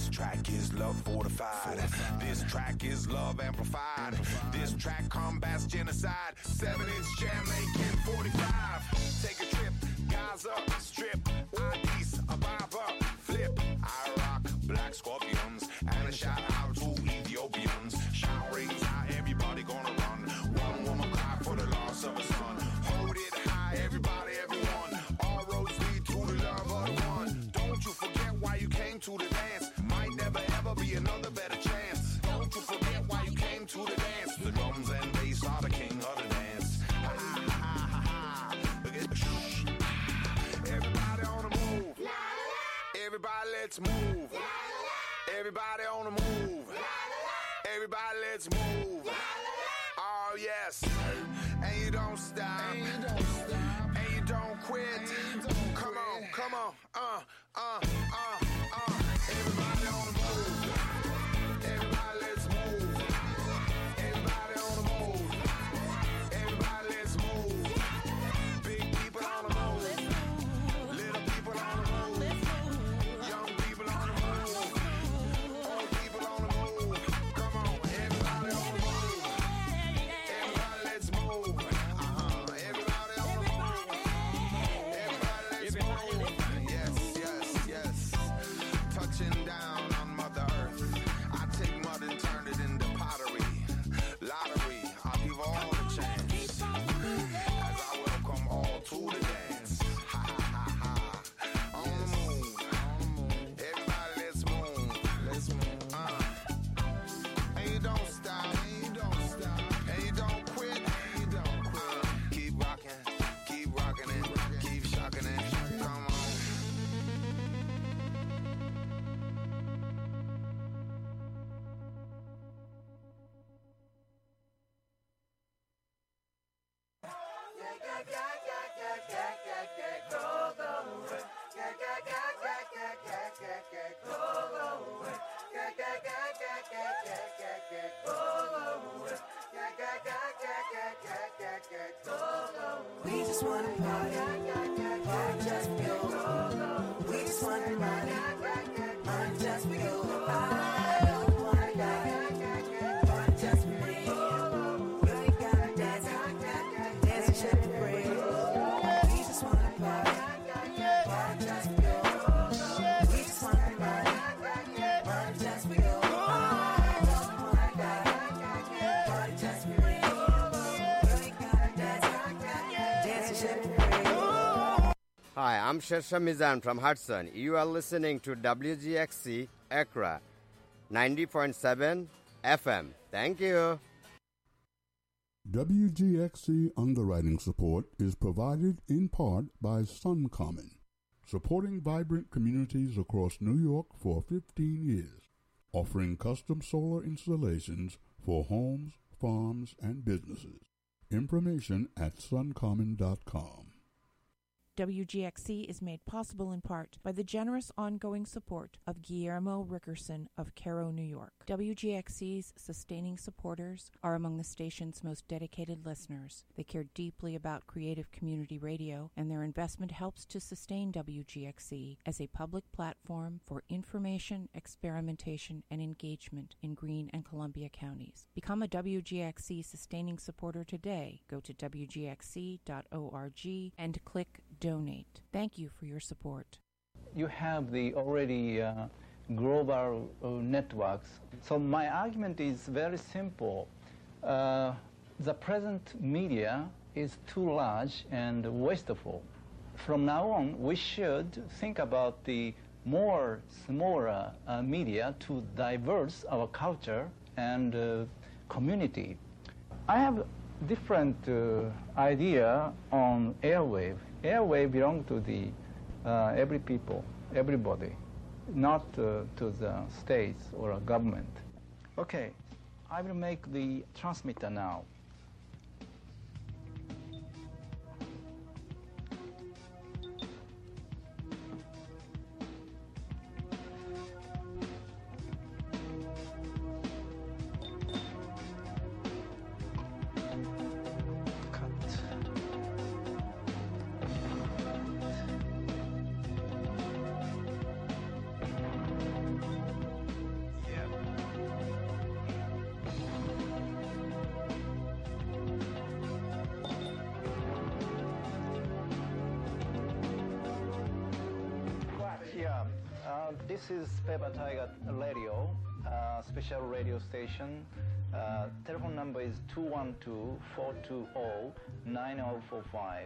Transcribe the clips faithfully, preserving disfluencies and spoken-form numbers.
track is love fortified. This track is love amplified. This track combats genocide. Seven inch jam making forty-five. Take a trip, Gaza, strip, I D's, Ababa, flip. I rock black scorpions and a shout out to Ethiopians. Shout rings high, everybody gonna run. One woman cry for the loss of a son. Hold it high, everybody, everyone. All roads lead to the love of the one. Don't you forget why you came to the dance. Might never ever be another better chance. Don't you forget why you came to the dance. The drums and bass are the king of the dance. Ha ha ha ha ha. Shh. Everybody on the move. Everybody let's move. Everybody on the move. Everybody let's move. Oh yes. And you don't stop. And you don't stop. And you don't quit. You don't come quit. on, come on. Uh, uh, uh, uh. Everybody on the move. Everybody let's move. Everybody on the move. Everybody let's move. Big people on the move. Little people on the move. Young people on the move. Old people on the move. Come on, everybody on the move. Everybody let's move. Uh-huh. Everybody on the move. Everybody let's move. Yes, yes, yes. Touching down on Mother Earth. I take mud and turn it into pottery. Lottery, I'll give all a chance. As I welcome all to the dance. Ha ha ha ha. On the move. Everybody let's move. Let's move. Uh. And you don't stop. And you don't stop. And you don't quit. And you don't quit. Keep rocking. Keep rocking it. Keep shocking it. Come on. We just wanna party, party just we go. We just wanna party, party just we go. I wanna die, party just we go. You ain't gotta dance, dance and shake and pray. We just wanna party, party just we go. We just wanna party, party just we go. I wanna die, party just we go. Hi, I'm Shersha Mizan from Hudson. You are listening to W G X C Accra, ninety point seven F M. Thank you. W G X C underwriting support is provided in part by SunCommon, supporting vibrant communities across New York for fifteen years, offering custom solar installations for homes, farms, and businesses. Information at suncommon dot com. W G X C is made possible in part by the generous ongoing support of Guillermo Rickerson of Cairo, New York. W G X C's sustaining supporters are among the station's most dedicated listeners. They care deeply about creative community radio, and their investment helps to sustain W G X C as a public platform for information, experimentation, and engagement in Greene and Columbia counties. Become a W G X C sustaining supporter today. Go to W G X C dot org and click Donate. Thank you for your support. You have the already uh, global uh, networks. So my argument is very simple. Uh, the present media is too large and wasteful. From now on, we should think about the more smaller uh, media to diverse our culture and uh, community. I have different uh, idea on airwave. Airwave belong to the uh, every people, everybody, not uh, to the states or a government. Okay, I will make the transmitter now. this is Paper Tiger Radio, uh, special radio station. Uh, telephone number is two one two, four two zero, nine zero four five.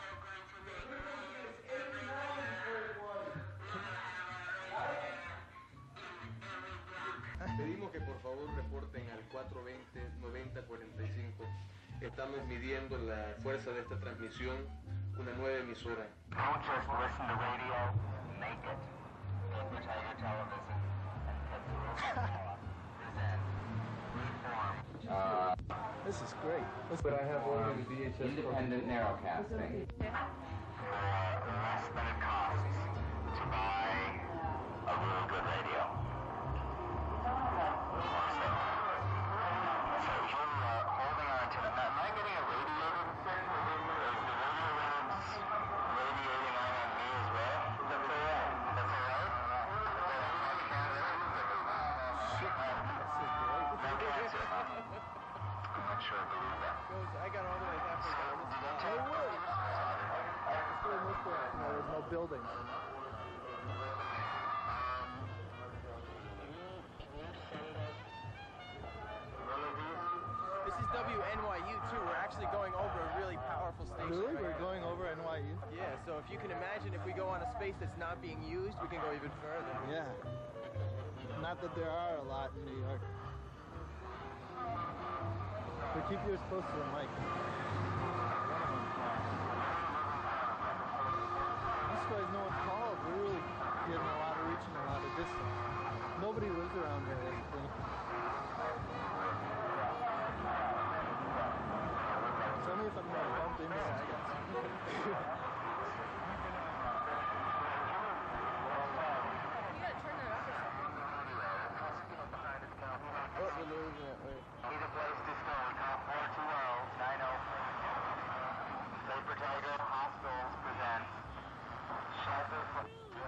Pedimos que por favor reporten al cuatro dos cero, noventa cuarenta y cinco. Estamos midiendo la fuerza de esta transmisión, una nueva emisora. Don't just listen to radio, make it. Paper Tiger Television and Pepsi present Reform. Uh, This is great. But I have already V H S. independent narrowcasting. For less than it costs to buy a really good radio. So, so you're uh, holding on to that. Now, am I getting irradiated? Is the radio waves radiating on on me as well? That's all right. That's all right? Shit, man. No cancer, huh? I'm not sure I believe that. I got all the way halfway down. Did I tell you? No, there's no buildings. This is W N Y U too. We're actually going over a really powerful station. Really? right We're now. going over N Y U? Yeah, so if you can imagine, if we go on a space that's not being used, we can go even further. Yeah. Not that there are a lot in New York. But keep yours close to the mic. These guys know what's called. We're really getting a lot of reach and a lot of distance. Nobody lives around here, that's the thing. Tell me if I'm going to bump into these guys. Oh, we're losing it. Wait. Need a place to stay. Call four two zero, nine zero. Paper Tiger Hostels presents Shelter for...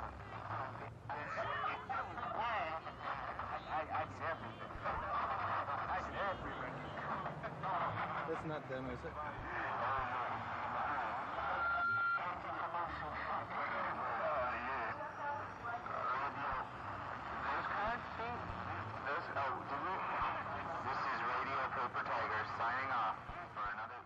I, I see everything. I see everything. That's not them, is it? This is Radio Paper Tiger signing off for another...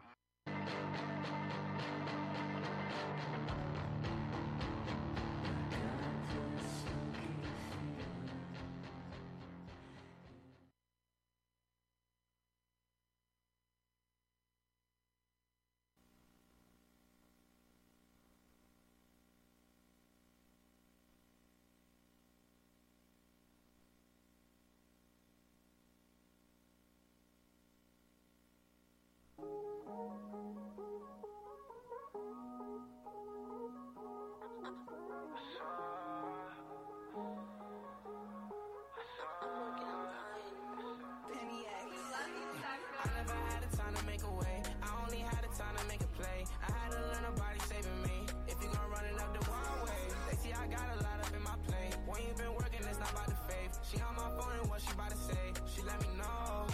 I never had the time to make a way. I only had the time to make a play. I had to learn nobody saving me. If you gon' run it up the wrong way, they see I got a lot up in my plate. When you been working, it's not about the faith. She on my phone and what she about to say. She let me know.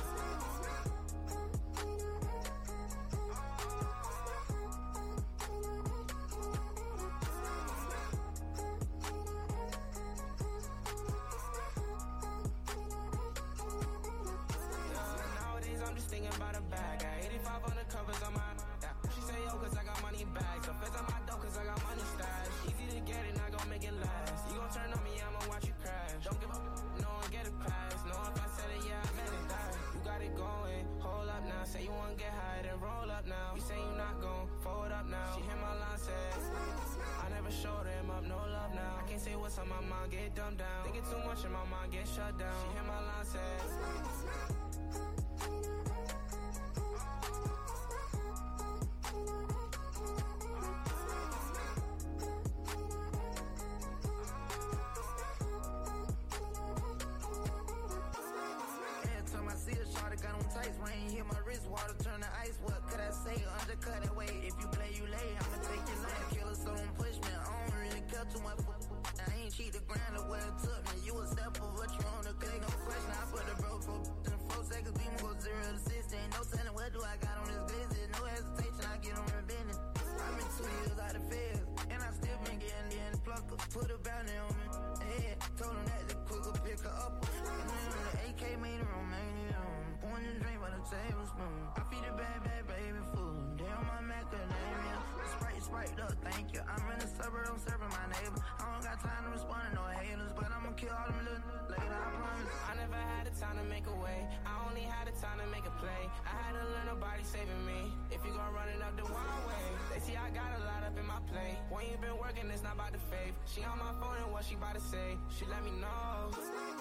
I'm just thinking about a bag. Got eighty-five on the covers on my. Yeah. She say, yo, cause I got money bags. So feds on my dough, cause I got money stashed. Easy to get it, not gon' make it last. You gon' turn on me, I'ma watch you crash. Don't give up, no one get it past. No, if I said it, yeah, I meant it. That. You got it going, hold up now. Say you wanna get high, then roll up now. You say you not gon' forward up now. She hit my line, says, I never showed him up, no love now. I can't say what's on my mind, get dumbed down. Thinking too much in my mind, get shut down. She hit my line, says, got on tights, rain hit my wrist, water turn to ice. What could I say? Undercut that way. If you play, you lay. I'ma take your life, killer, so don't push me. I don't really care too much. I ain't cheat the grind of where it took me. You a step of what you on the click, no question. I put the bro for in four seconds, beam go zero to sixty. Ain't no telling what do I got on this glizzy. No hesitation, I get on the business. I've been two years out of field, and I still been getting the plucker. Put a bounty on me. Yeah, told him suburb, I'm serving my neighbor. I don't got time to respond to no haters, but I'ma kill all them little later, I promise. I never had the time to make a way. I only had the time to make a play. I had to learn nobody saving me. If you gon' run it up the wild way, they see I got a lot up in my plate. When you been working, it's not about the faith. She on my phone and what she about to say. She let me know.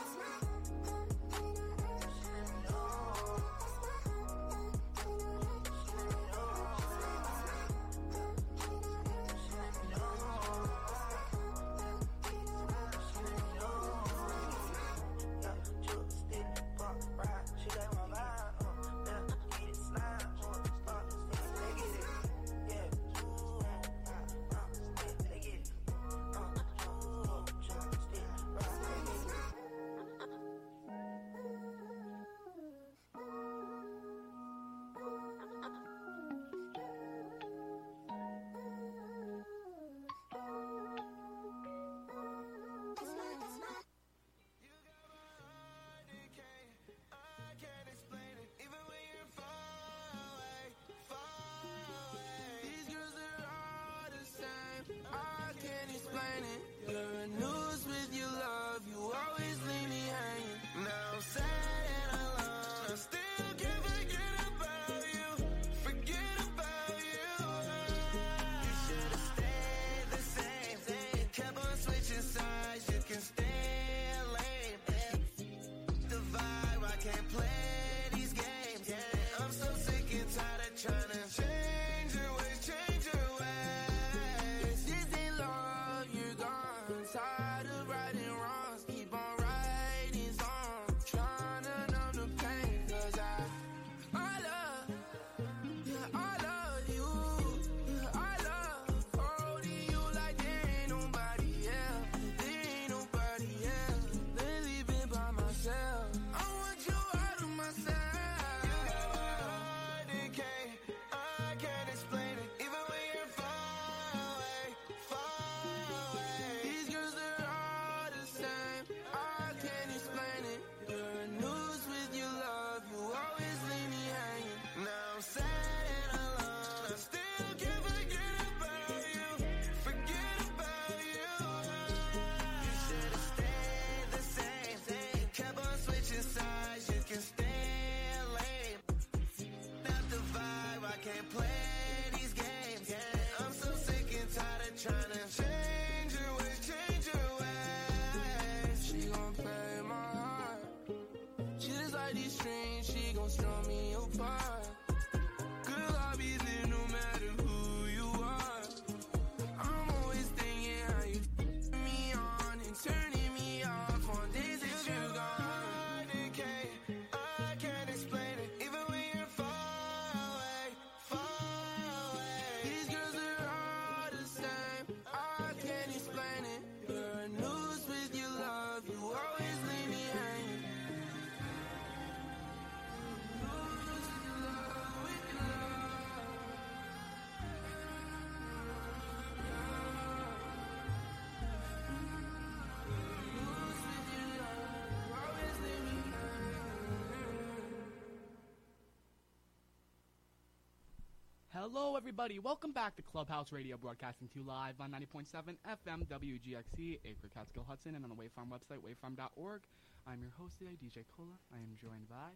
Hello, everybody. Welcome back to Clubhouse Radio, broadcasting to you live on ninety point seven F M W G X C, Acre, Catskill, Hudson, and on the Wavefarm website, wavefarm dot org. I'm your host today, D J Cola. I am joined by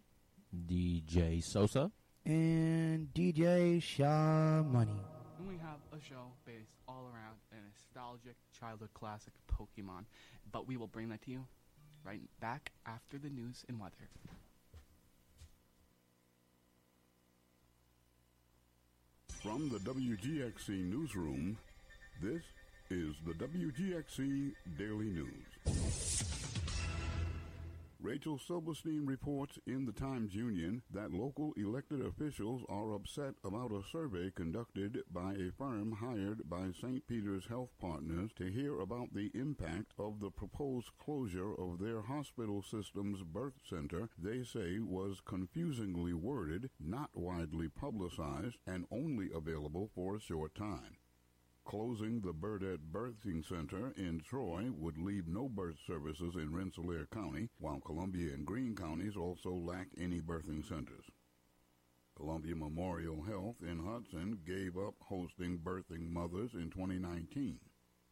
D J Sosa and D J Shaw Money. And we have a show based all around a nostalgic childhood classic, Pokemon. But we will bring that to you right back after the news and weather. From the W G X C newsroom, this is the W G X C Daily News. Rachel Silverstein reports in the Times-Union that local elected officials are upset about a survey conducted by a firm hired by Saint Peter's Health Partners to hear about the impact of the proposed closure of their hospital system's birth center they say was confusingly worded, not widely publicized, and only available for a short time. Closing the Burdett Birthing Center in Troy would leave no birth services in Rensselaer County, while Columbia and Greene counties also lack any birthing centers. Columbia Memorial Health in Hudson gave up hosting birthing mothers in twenty nineteen.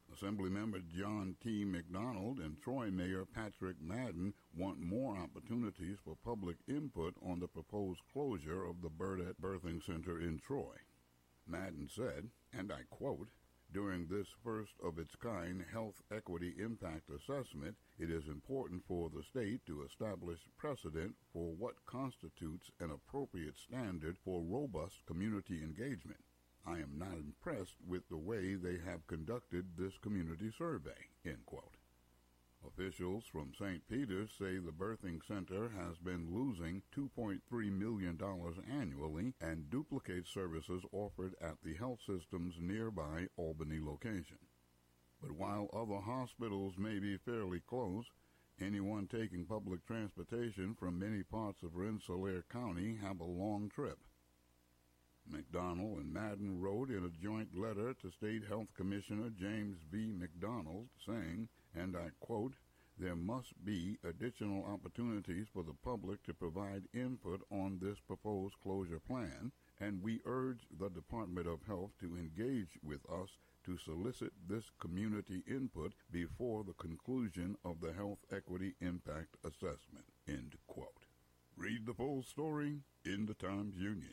Assemblymember John T. McDonald and Troy Mayor Patrick Madden want more opportunities for public input on the proposed closure of the Burdett Birthing Center in Troy. Madden said, and I quote, "During this first-of-its-kind health equity impact assessment, it is important for the state to establish precedent for what constitutes an appropriate standard for robust community engagement. I am not impressed with the way they have conducted this community survey," end quote. Officials from Saint Peter's say the birthing center has been losing two point three million dollars annually and duplicates services offered at the health system's nearby Albany location. But while other hospitals may be fairly close, anyone taking public transportation from many parts of Rensselaer County have a long trip. McDonald and Madden wrote in a joint letter to State Health Commissioner James V. McDonald saying, and I quote, "There must be additional opportunities for the public to provide input on this proposed closure plan, and we urge the Department of Health to engage with us to solicit this community input before the conclusion of the Health Equity Impact Assessment," end quote. Read the full story in the Times-Union.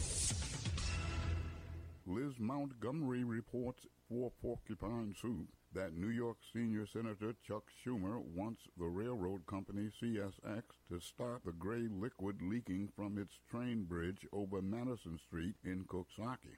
Liz Montgomery reports for Porcupine Soup that New York Senior Senator Chuck Schumer wants the railroad company C S X to stop the gray liquid leaking from its train bridge over Madison Street in Coxsackie.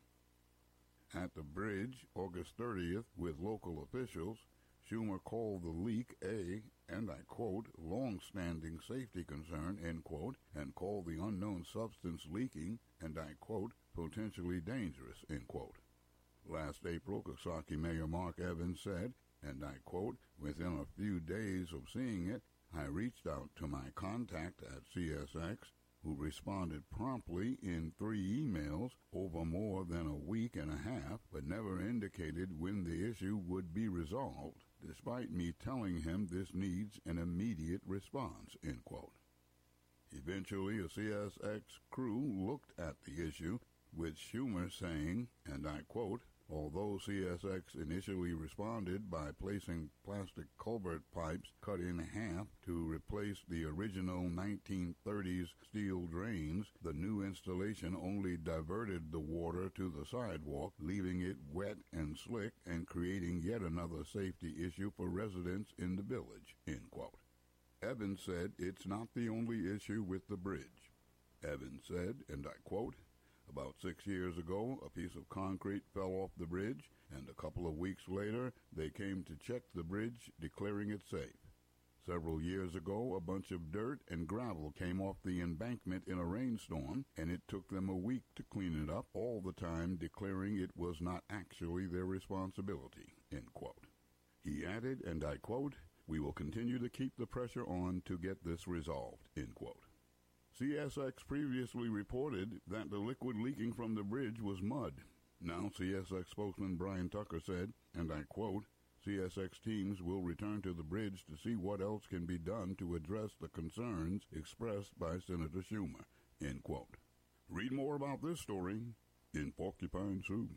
At the bridge, August thirtieth, with local officials, Schumer called the leak a, and I quote, long-standing safety concern, end quote, and called the unknown substance leaking, and I quote, potentially dangerous, end quote. Last April, Coxsackie Mayor Mark Evans said, and I quote, within a few days of seeing it, I reached out to my contact at C S X, who responded promptly in three emails over more than a week and a half, but never indicated when the issue would be resolved, despite me telling him this needs an immediate response, end quote. Eventually, a C S X crew looked at the issue, with Schumer saying, and I quote, although C S X initially responded by placing plastic culvert pipes cut in half to replace the original nineteen thirties steel drains, the new installation only diverted the water to the sidewalk, leaving it wet and slick and creating yet another safety issue for residents in the village, end quote. Evans said it's not the only issue with the bridge. Evans said, and I quote, about six years ago, a piece of concrete fell off the bridge, and a couple of weeks later, they came to check the bridge, declaring it safe. Several years ago, a bunch of dirt and gravel came off the embankment in a rainstorm, and it took them a week to clean it up, all the time declaring it was not actually their responsibility, end quote. He added, and I quote, we will continue to keep the pressure on to get this resolved, end quote. C S X previously reported that the liquid leaking from the bridge was mud. Now C S X spokesman Brian Tucker said, and I quote, C S X teams will return to the bridge to see what else can be done to address the concerns expressed by Senator Schumer, end quote. Read more about this story in Porcupine Soup.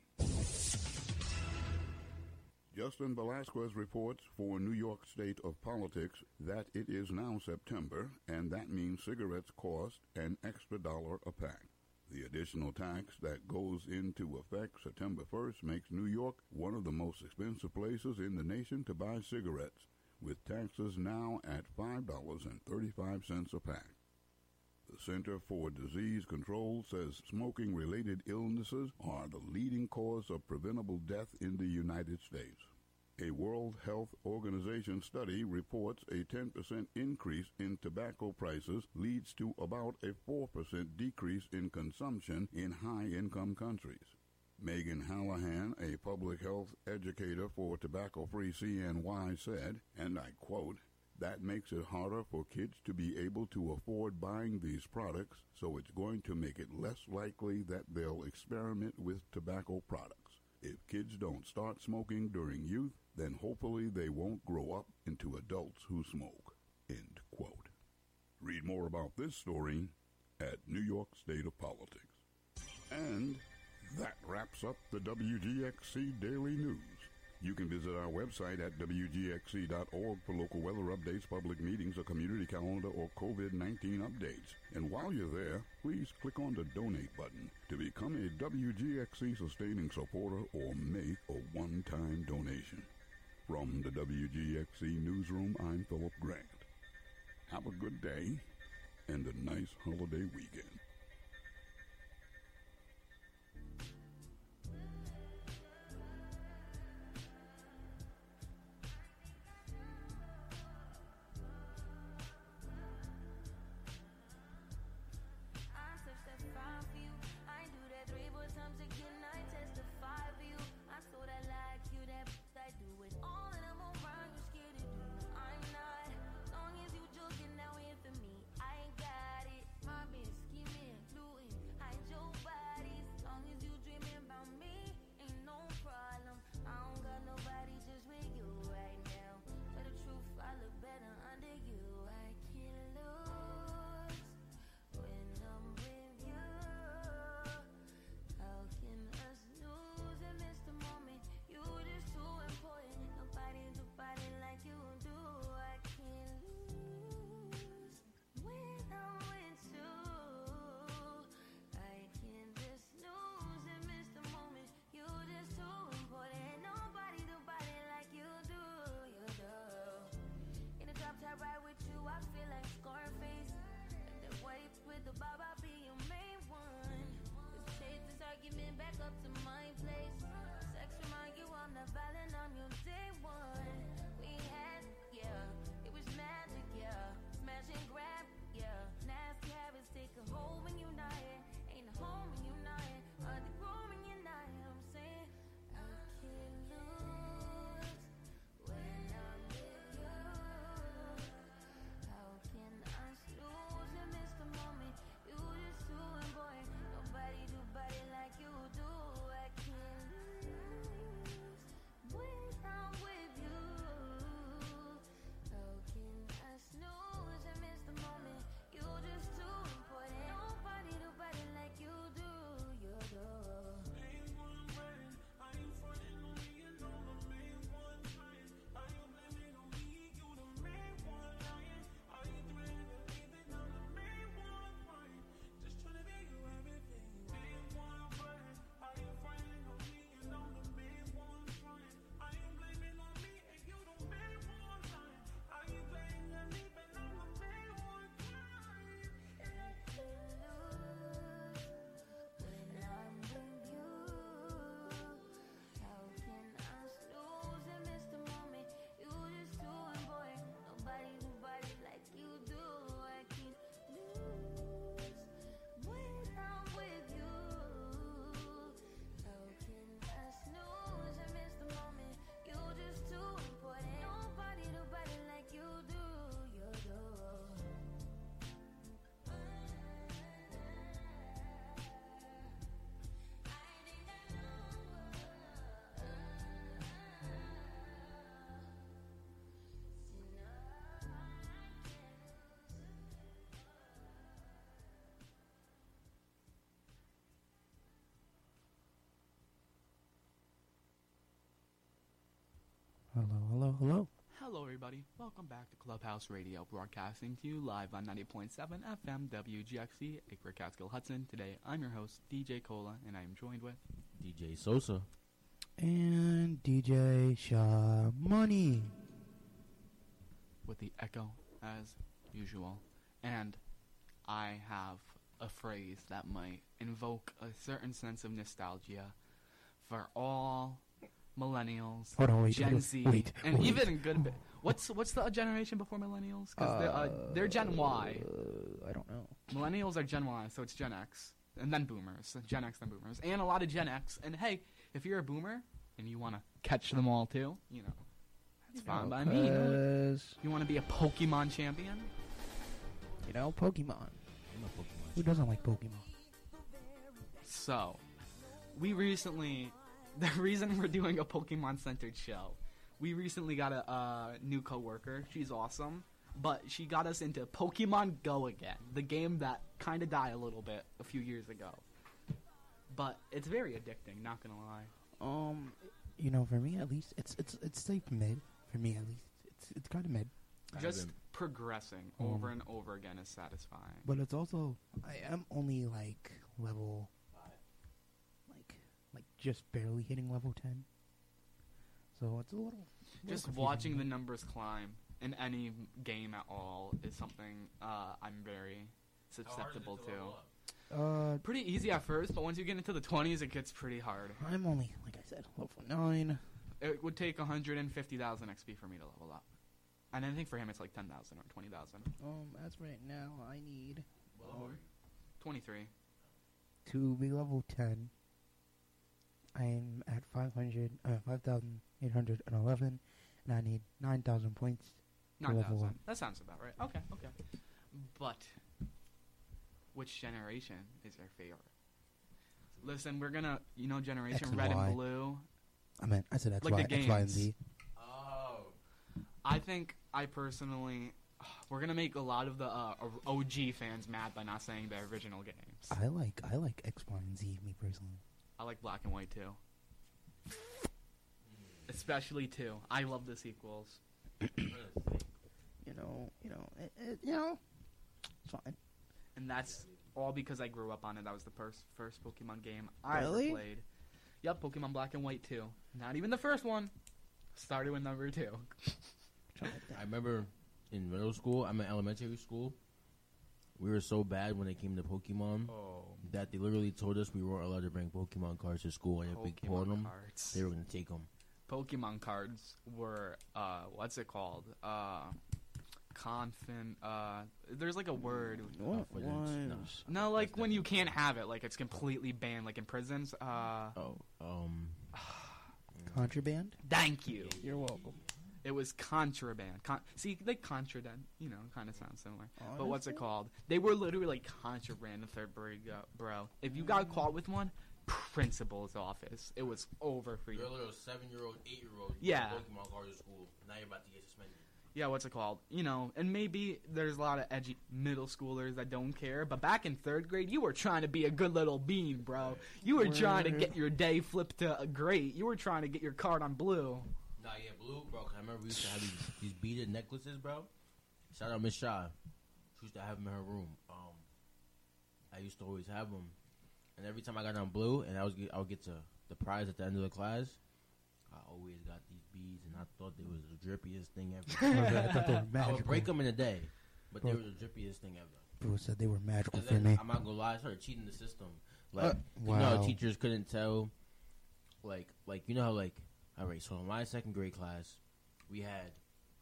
Justin Velasquez reports for New York State of Politics that it is now September, and that means cigarettes cost an extra dollar a pack. The additional tax that goes into effect September first makes New York one of the most expensive places in the nation to buy cigarettes, with taxes now at five dollars and thirty-five cents a pack. The Center for Disease Control says smoking-related illnesses are the leading cause of preventable death in the United States. A World Health Organization study reports a ten percent increase in tobacco prices leads to about a four percent decrease in consumption in high-income countries. Megan Hallahan, a public health educator for Tobacco-Free C N Y, said, and I quote, that makes it harder for kids to be able to afford buying these products, so it's going to make it less likely that they'll experiment with tobacco products. If kids don't start smoking during youth, then hopefully they won't grow up into adults who smoke. End quote. Read more about this story at New York State of Politics. And that wraps up the W G X C Daily News. You can visit our website at w g x c dot org for local weather updates, public meetings, a community calendar, or COVID nineteen updates. And while you're there, please click on the donate button to become a W G X C sustaining supporter or make a one-time donation. From the W G X C Newsroom, I'm Philip Grant. Have a good day and a nice holiday weekend. Hello, hello, hello. Hello, everybody. Welcome back to Clubhouse Radio, broadcasting to you live on ninety point seven F M W G X C, Acre Catskill Hudson. Today, I'm your host, D J Cola, and I am joined with D J Sosa and D J Shaw Money with the echo as usual. And I have a phrase that might invoke a certain sense of nostalgia for all millennials, Hold on, wait, Gen wait, Z, wait, and wait. even good bit. What's what's the generation before millennials? Because they're, uh, they're Gen Y. Uh, I don't know. Millennials are Gen Y, so it's Gen X, and then Boomers. Gen X, then Boomers, and a lot of Gen X. And hey, if you're a Boomer and you want to catch them all too, you know, that's fine by me. You, know? You want to be a Pokemon champion? You know, Pokemon. I'm a Pokemon. Who doesn't like Pokemon? So, we recently, the reason we're doing a Pokemon-centered show, we recently got a uh, new coworker. She's awesome, but she got us into Pokemon Go again, the game that kind of died a little bit a few years ago. But it's very addicting, not gonna lie. Um, you know, for me at least, it's it's it's safe mid. For me at least, it's it's kind of mid. Just progressing Um, over and over again is satisfying. But it's also, I am only like level, like like just barely hitting level ten. So it's a little. little Just confusing, watching the but- numbers climb in any m- game at all is something uh, I'm very susceptible to. Uh, pretty easy at first, but once you get into the twenties, it gets pretty hard. I'm only, like I said, level nine. It would take one hundred fifty thousand X P for me to level up. And I think for him it's like ten thousand or twenty thousand. Um, as right now, I need um, twenty-three. to be level ten. I'm at five hundred, uh, five thousand eight hundred and eleven, and I need nine thousand points to nine level thousand. up. That sounds about right. Okay, okay. But which generation is your favorite? Listen, we're gonna, you know, Generation X and Red Y. and Blue. I meant, I said X, like Y, the X, Y, and games. Z. Oh. I think I personally, we're gonna make a lot of the uh, O G fans mad by not saying the original games. I like, I like X, Y, and Z, me personally. I like Black and White too. Especially two. I love the sequels. You know, you know, it, it, you know, it's fine. And that's all because I grew up on it. That was the first first Pokemon game I Really? ever played. Yep, Pokemon Black and White two. Not even the first one. Started with number two. I remember in middle school, I'm in elementary school. We were so bad when it came to Pokemon Oh. that they literally told us we weren't allowed to bring Pokemon cards to school. And if we Pokemon caught them, cards. they were going to take them. Pokemon cards were uh what's it called? Uh confident uh there's like a word. What Confidence. was- No. No, like when you can't have it, like it's completely banned, like in prisons. Uh Oh, um, Contraband? Thank you. You're welcome. It was contraband. Con- See, like contraband, you know, kind of sounds similar. But what's it Honestly? called? They were literally like contraband in third grade, go- bro. If you got caught with one, principal's office. It was over for you. you're a little seven-year-old, eight-year-old. Yeah. Pokemon card to school. Now you're about to get suspended. Yeah, what's it called? You know, and maybe there's a lot of edgy middle schoolers that don't care. But back in third grade, you were trying to be a good little bean, bro. You were trying to Word. get your day flipped to a great. You were trying to get your card on blue. Nah, yeah, blue, bro. 'Cause I remember we used to have these, these beaded necklaces, bro. Shout out Miss Shaw. She used to have them in her room. Um, I used to always have them, and every time I got on blue, and I was get, I would get to the prize at the end of the class. I always got these beads, and I thought they was the drippiest thing ever. I thought they were I would break magical. them in a day, but they Bro. were the drippiest thing ever. People said they were magical And for then, me. I'm not gonna lie, I started cheating the system. Like, Uh, you know, how wow. teachers couldn't tell. Like, like you know how like, all right. So in my second grade class, we had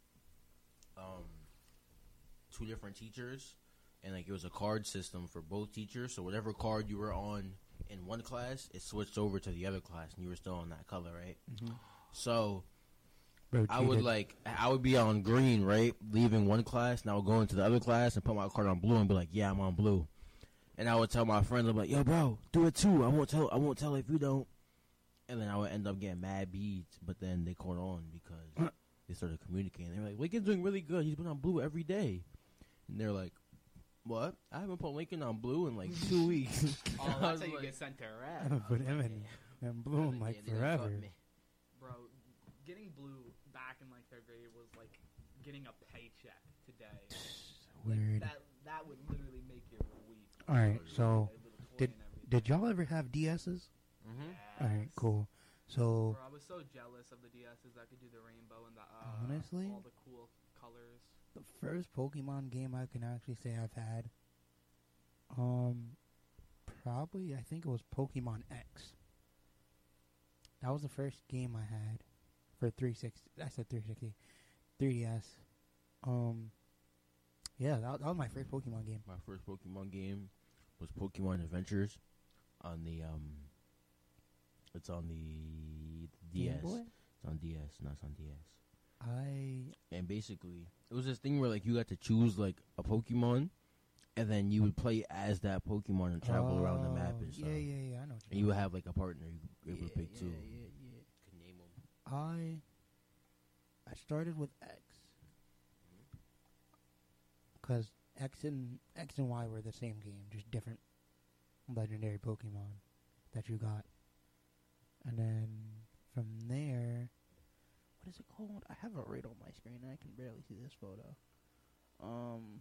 um two different teachers, and like it was a card system for both teachers. So whatever card you were on in one class, it switched over to the other class, and you were still on that color, right? Mhm. So Bro, I would cheated. like I would be on green, right? Leaving one class, and I would go into the other class and put my card on blue and be like, "Yeah, I'm on blue." And I would tell my friends, I'm like, "Yo, bro, do it too. I won't tell. I won't tell if you don't." And then I would end up getting mad beads, but then they caught on because they started communicating. They were like, "Lincoln's doing really good. He's been on blue every day." And they're like, "What? I haven't put Lincoln on blue in like two weeks." Oh, I that's was how you like- get sent to I red. haven't put him in and bloom like Yeah, they done fucked forever. me. Bro, getting blue back in like third grade was like getting a paycheck today. Weird. That that would literally make your week. All right, so A little toy did and everything. did y'all ever have D S's? Mm-hmm. All right, cool. So Bro, I was so jealous of the D S's that could do the rainbow and the uh, Honestly? all the cool colors. the first Pokemon game I can actually say I've had, um, probably I think it was Pokemon X. That was the first game I had for three sixty. I said three sixty, three D S. Um, yeah, that, that was my first Pokemon game. My first Pokemon game was Pokemon Adventures on the um. It's on the D Game S. Boy? It's on D S, not it's on D S. I And basically, it was this thing where like you got to choose like a Pokemon, and then you would play as that Pokemon and travel around the map and Oh, stuff. yeah, yeah, yeah. I know. What And you would have like a partner you were able to pick yeah, too. yeah, yeah. Could name 'em. I I started with X because X and X and Y were the same game, just different legendary Pokemon that you got. And then from there, what is it called? I have it right on my screen, and I can barely see this photo. Um.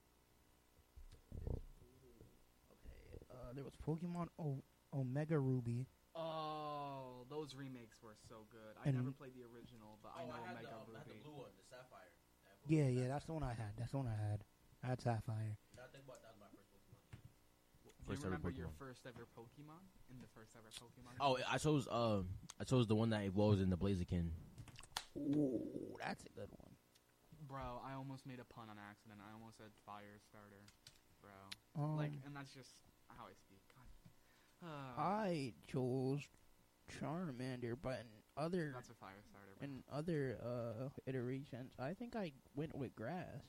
Okay. Uh, there was Pokemon o- Omega Ruby. Oh, those remakes were so good. I And- never played the original, but I Oh, know I had Omega the, um, I had Ruby. the blue one, the Sapphire. Yeah, yeah, that's the one I had. That's the one I had. I had Sapphire. Now think about that was my first Pokemon. Do you remember your first ever Pokemon? In the first ever Pokemon? Oh, I chose um, I chose the one that evolves in the Blaziken. Ooh, that's a good one. Bro, I almost made a pun on accident. I almost said fire starter, bro. Um, like, and that's just how I speak. God. Uh, I chose Charmander, but in other That's a fire starter, bro. in other uh, iterations, I think I went with grass.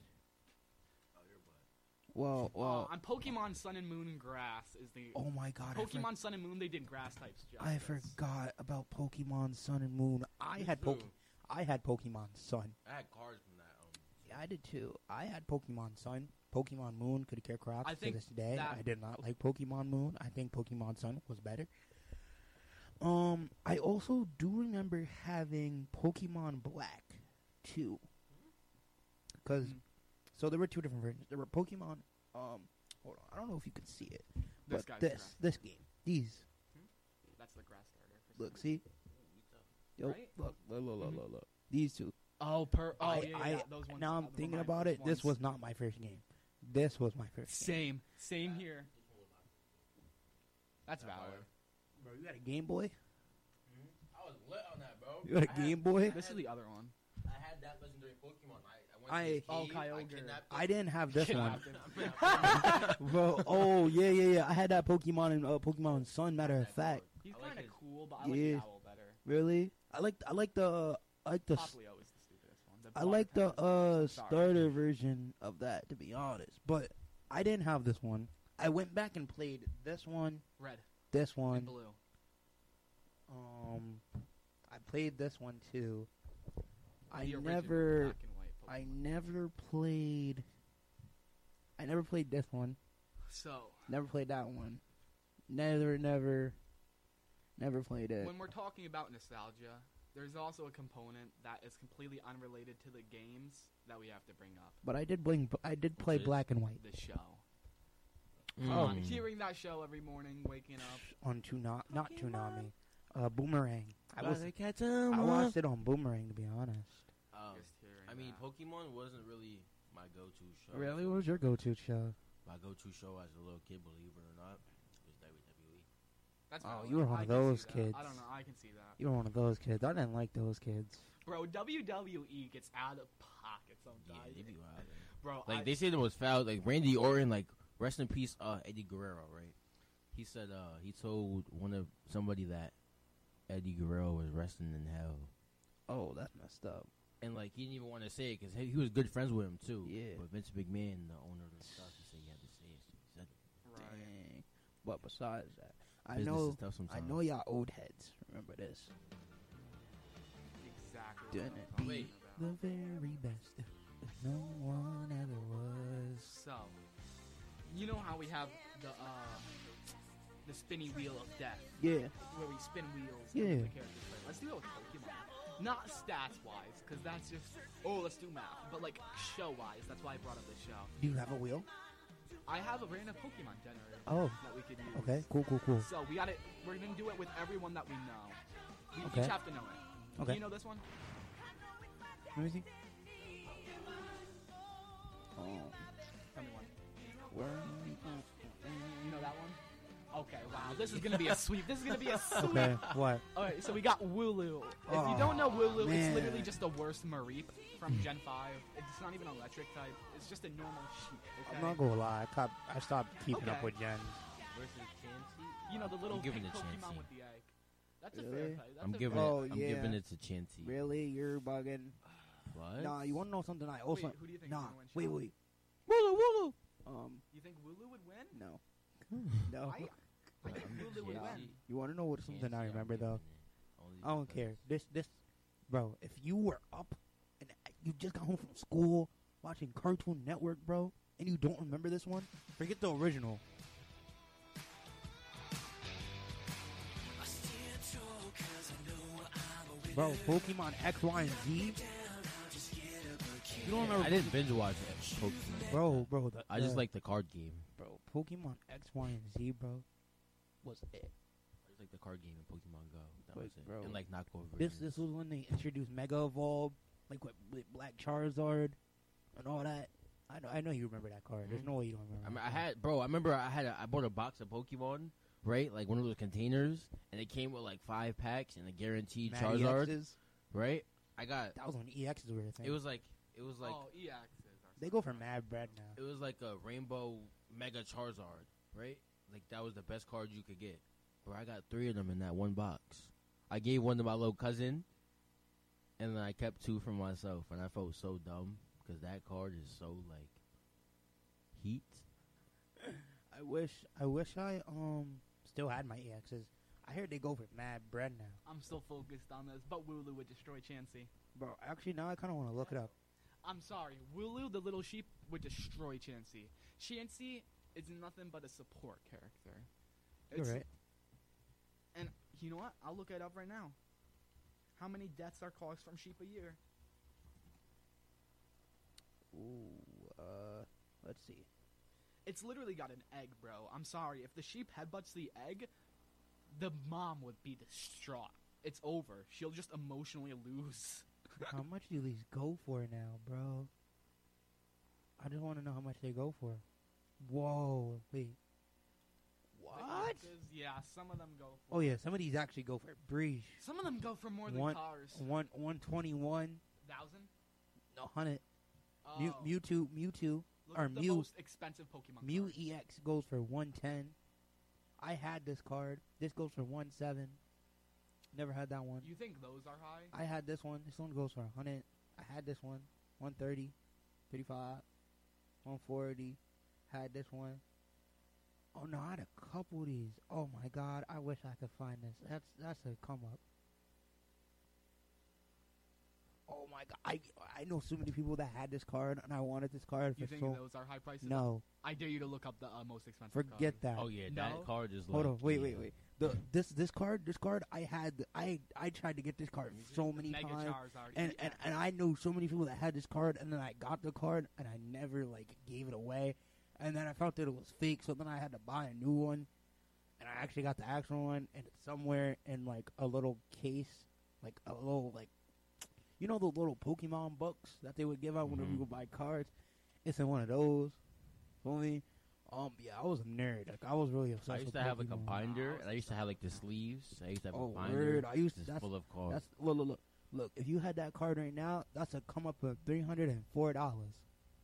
Well, well, uh, on Pokemon Sun and Moon, grass is the. Oh my God, I Pokemon Sun and Moon, they did grass types. I justice. forgot about Pokemon Sun and Moon. I had Poke, I had Pokemon Sun. I had cards from that. Um, Yeah, I did too. I had Pokemon Sun. Pokemon Moon could care crops I to think this day. that- I did not like Pokemon Moon. I think Pokemon Sun was better. Um, I also do remember having Pokemon Black too. Because, Mm-hmm. so there were two different versions. There were Pokemon. Um, hold on, I don't know if you can see it. This but guy's this grass. this game, these. That's the grass starter. For Look, some see. Yo, Right? look, look, look, look, Mhm. look, look. These two. Oh, per. Oh, I, yeah, yeah, I, yeah. Those ones. now I'm uh, were thinking my about first it. This ones. was not my first game. This was my first game. Same. Same here. That's valid. Bro, you got a Game Boy? I was lit on that, bro. You got a I had- Game Boy? This is the other one. I had that legendary Pokemon. I, I went I- to his Oh, cave, Kyogre. I kidnapped I didn't have this one. Kidnapped him. Bro, oh, yeah, yeah, yeah. I had that Pokemon in uh, Pokemon Sun, matter of fact. He's I like kind of his- cool, but I like Yeah. the owl better. Really? I like I like the uh, I like the s- Poplio is the stupidest one. The I Black like the Panther uh is- sorry. starter version of that, to be honest. But I didn't have this one. I went back and played this one, Red this and one. blue. Um, I played this one too. I The original never, black and white Pokemon. I never played. I never played this one. So Never played that one. Never, never, never played it. when we're talking about nostalgia, there's also a component that is completely unrelated to the games that we have to bring up. But I did bling. I did play Which is? Black and White The show. Mm. Come on, hearing that show every morning, waking up. on Tuna, not Toonami, uh, Boomerang. I was, Gotta catch I 'em watched up. it on Boomerang, to be honest. Um, Just hearing I mean, that. Pokemon wasn't really my go-to show. Really, what was your go-to show? My go-to show as a little kid, believe it or not, was W W E. That's Oh, valid. you were one I of can see those that. kids. I don't know. I can see that. You were one of those kids. I didn't like those kids. Bro, W W E gets out of pocket Yeah, sometimes. they be wild. Bro, Like I, they say the most foul. Like Randy Orton, like rest in peace, uh, Eddie Guerrero, right? He said uh, he told one of somebody that Eddie Guerrero was resting in hell, Oh, that's messed up. and like he didn't even want to say it because he, he was good friends with him too. Yeah. But Vince McMahon, the owner of the stuff, he said he had to say it. So he said, right. Dang. But besides that, I Business know, is tough I sometimes. know y'all old heads. Remember this? Exactly. Didn't what it I'm be talking the about. very best? If no one ever was. So, you know how we have the uh, the spinny wheel of death, Yeah. where we spin wheels. Yeah. And the characters play. Let's do it with Pokemon. Not stats wise, because that's just oh, let's do math. But like show wise, that's why I brought up this show. Do you have a wheel? I have a random Pokemon generator Oh. that we could use. Okay. Cool. Cool. Cool. So we got it. We're gonna do it with everyone that we know. We Okay. each have to know it. Okay. Do you know this one? Let me see. Oh. Tell me one. Where? You know that one? Okay, wow. This is gonna be a sweep. This is gonna be a sweep. Okay. What? Alright, so we got Wooloo. If you Oh, don't know Wooloo, man. it's literally just the worst Mareep from Gen five. It's not even electric type. It's just a normal sheep. Okay? I'm not gonna lie. I, cop, I stopped keeping up Okay. with gens. versus Chansey. You know the little I'm giving pink it Pokemon Chansey. with the egg. That's a Really? fair type. That's I'm a giving fair it. Oh, I'm yeah. giving it to Chansey. Really? You're bugging. What? Nah, you want to know something? I also. Wait, who do you think is nah, gonna win, wait, Sean? wait. Wooloo, wooloo. Um, You think Wooloo would win? no. no. I, I think I'm Wooloo would Chansey. win. You want to know what something Chansey, I I'm remember giving though? it. Only I don't because- care. This, this, bro. If you were up and you just got home from school watching Cartoon Network, bro, and you don't remember this one, forget the original. I stand tall 'cause I know I Bro, Pokemon X, Y, and Z. You don't remember? I didn't binge watch it. Pokemon. Bro, bro. The, I just the- like the card game. Bro, Pokemon X, Y, and Z, bro, was it. I just like the card game in Pokemon Go. That Wait, was it. bro. And like knockover This versions. this was when they introduced Mega Evolve, like with, with Black Charizard and all that. I know, I know you remember that card. There's no way you don't remember. I, mean, that I card. had, bro. I remember I had, a, I bought a box of Pokemon, right? Like one of those containers, and it came with like five packs and a guaranteed Mad Charizard, E Xs. right? I got. That was when E Xs were a thing. It was like, it was like, oh, E Xs. They go for mad bread now. it was like a rainbow Mega Charizard, right? Like that was the best card you could get. Bro, I got three of them in that one box. I gave one to my little cousin, and then I kept two for myself, and I felt so dumb because that card is so like heat. I wish, I wish I um still had my E Xs. I heard they go for mad bread now. I'm still focused on this, but Wooloo would destroy Chansey. Bro, actually, now I kind of want to look it up. I'm sorry, Wooloo, the little sheep, would destroy Chansey. Chansey is nothing but a support character. You're right. And you know what? I'll look it up right now. How many deaths are caused from sheep a year? Ooh, uh, let's see. It's literally got an egg, bro. I'm sorry. If the sheep headbutts the egg, the mom would be distraught. It's over. She'll just emotionally lose. How much do these go for now, bro? I just want to know how much they go for. Whoa, wait. What? Yeah, some of them go for... Oh, yeah, some of these actually go for breach. Some of them go for more than one, cars. One, one twenty-one. Thousand? No, hundred. Oh. Mew, Mewtwo, Mewtwo, Look or at the Mew. most expensive Pokemon Mew card. E X goes for one ten. I had this card. This goes for one seven. Never had that one. You think those are high? I had this one. This one goes for one hundred. I had this one. one thirty. thirty-five. one forty. Had this one. Oh, no, I had a couple of these. Oh, my God. I wish I could find this. That's that's a come up. Oh, my God. I I know so many people that had this card, and I wanted this card You for think so... those are high prices? No. I dare you to look up the uh, most expensive Forget card. that. Oh yeah, No? that card is like. Hold on, wait, yeah. wait, wait. The this this card, this card, I had, I I tried to get this card so many Mega times, Charizard, and, yeah. and and I know so many people that had this card, and then I got the card, and I never like gave it away, and then I found that it was fake, so then I had to buy a new one, and I actually got the actual one, and it's somewhere in like a little case, like a little like, you know, the little Pokemon books that they would give out whenever Mhm. you would buy cards. It's in one of those. For me. Um, yeah, I was a nerd. Like, I was really obsessed I with used to have like a Pokemon. binder, and I used to have like the sleeves. I used to have Oh, a binder. word. I used to, just that's, full of cards. that's, look, look, look. Look, if you had that card right now, that's a come up of three hundred four dollars.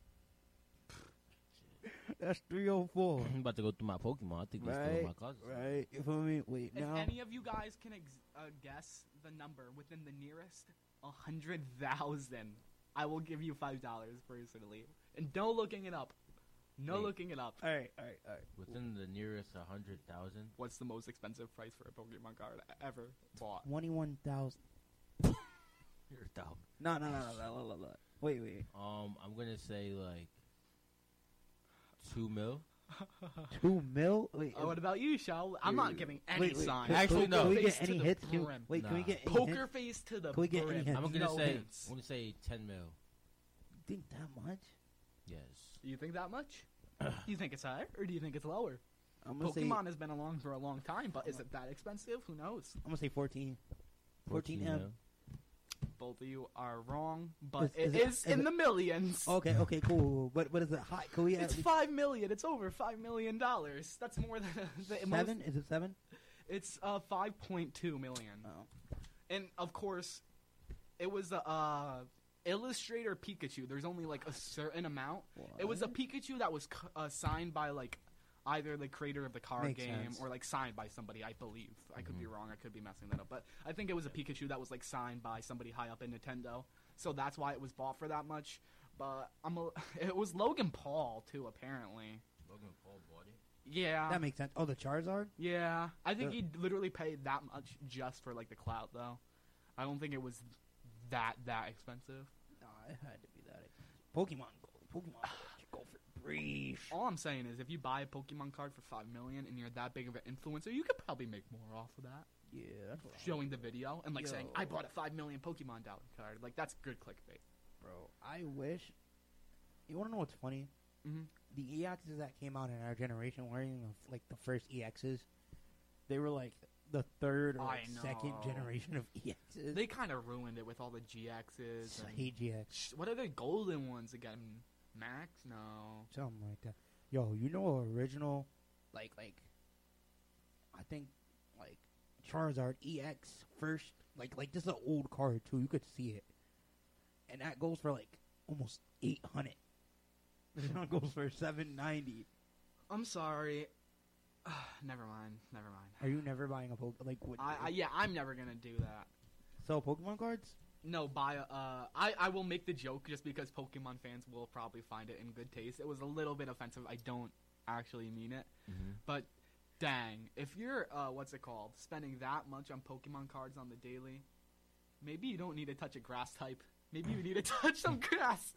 That's three oh four. I'm about to go through my Pokemon. I think they're still in Right, my closet. right. You feel me? Wait, If now. any of you guys can ex- uh, guess the number within the nearest one hundred thousand, I will give you five dollars personally. And no looking it up. No Wait. looking it up. All right, all right, all right. Within the nearest one hundred thousand. What's the most expensive price for a Pokemon card ever bought? twenty-one thousand. You're dumb. No, no, no, no, no, no, no, no. Wait, wait. Um, I'm gonna say like two mil. Two mil? Wait. Oh, what about you, Shao? I'm not giving any wait, wait. sign. Can- Actually, can, no. Can we Face get to any the hits? Can, brim. wait, can we Nah. get any Poker hints? face to the Can we get any brim. hints? I'm gonna No say. hints. I'm gonna say ten mil. Think that much? Yes. You think that much? You think it's higher, or do you think it's lower? I'm gonna say. Pokemon has been along for a long time, but is it that expensive? Who knows? I'm gonna say fourteen. fourteen M. mil. Both of you are wrong, but Is- it is is, it- is in it- the millions. Okay, okay, cool. But but is it high? Can we? at It's least- five million. It's over five million dollars. That's more than the most- seven? Is it seven? It's uh five point two million. Oh. And of course, it was a uh, Illustrator Pikachu. There's only like a certain amount. It was a What? Pikachu that was c- uh, signed by like either the creator of the card Makes game sense. or like signed by somebody. I believe. I could be wrong. I could be messing that up. But I think it was a Pikachu that was like signed by somebody high up in Nintendo. So that's why it was bought for that much. But I'm a, it was Logan Paul too, apparently. Logan Paul bought it. Yeah. That makes sense. Oh, the Charizard? Yeah, I think The- he literally paid that much just for like the clout, though. I don't think it was that that expensive. No, it had to be that. Pokemon Go. Pokemon Go. Go for breeze. all I'm saying is, if you buy a Pokemon card for five million and you're that big of an influencer, you could probably make more off of that. Yeah, that's what Showing the video and like Yo. saying, "I bought a five million Pokemon dollar card." Like that's good clickbait. Bro, I wish. You want to know what's funny? Mm-hmm. The E Xs that came out in our generation weren't even like the first E Xs. They were like the third or like, I second know. generation of E Xs. They kind of ruined it with all the G Xs. I and- hate G X. Sh- What are the golden ones again? Max? No. Something like that. Yo, you know original, like, like, I think, like, Charizard E X first, like, like this is an old card too. You could see it, and that goes for like almost eight hundred. This one goes for seven ninety. I'm sorry. Never mind. Never mind. Are you never buying a Poke? Like, what, I, I yeah, I'm never gonna do that. sell Pokemon cards? No, buy a. Uh, I I will make the joke just because Pokemon fans will probably find it in good taste. It was a little bit offensive. I don't actually mean it, Mhm. but dang, if you're uh, what's it called, spending that much on Pokemon cards on the daily, maybe you don't need to touch a grass type. Maybe you need to touch some grass.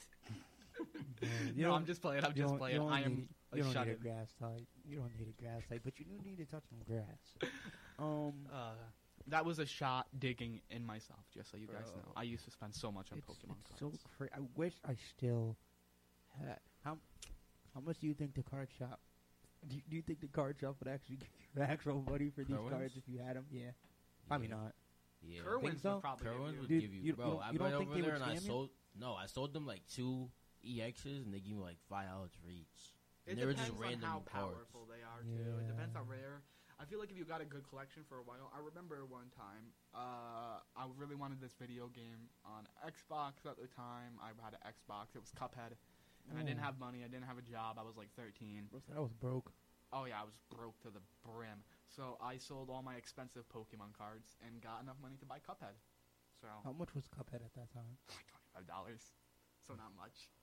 You no, don't- I'm just playing. I'm you just don't- playing. you don't I am. need- like, you don't shut need it. a grass type. You don't need a grass type, but you do need to touch some grass. Um, Uh, that was a shot digging in myself, just so you guys Bro. know. I used to spend so much on it's, Pokemon it's cards. so cra- I wish I still had. How how much do you think the card shop? Do you, do you think the card shop would actually give you actual money for these Kerwin's? cards if you had them? Yeah, probably Yeah. not. Yeah. Kerwin's Think so? would probably give Kerwin's you- would Dude, give you, you- bro. you don't- I you don't went think over they there would and I scam you? sold. No, I sold them like two E Xs, and they gave me like five dollars for each. It And they were depends just on random how cards. powerful they are too. It depends how Yeah. rare. I feel like if you got a good collection for a while. I remember one time, uh, I really wanted this video game on Xbox at the time. I had an Xbox. It was Cuphead, and I didn't Mm. have money. I didn't have a job. I was like thirteen. Bro said I was broke. Oh yeah, I was broke to the brim. So I sold all my expensive Pokemon cards and got enough money to buy Cuphead. So How much was Cuphead at that time? like twenty-five dollars. So not much.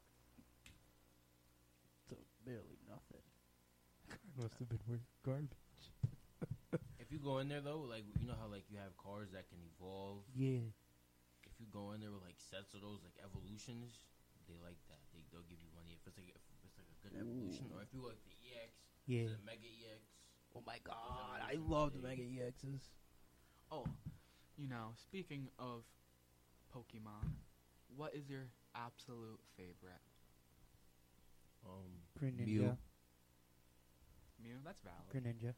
So barely nothing. Card must have been worth garbage. If you go in there though, like you know how like you have cards that can evolve. Yeah. If you go in there with like sets of those like evolutions, they like that. They they'll give you money if it's like if it's like a good evolution, or if you like the E X, Yeah. the Mega E X. Oh my god, I love the Mega E Xs. Oh, you know, speaking of Pokemon, what is your absolute favorite? Um, Greninja. Mew. Mew? That's valid. Greninja.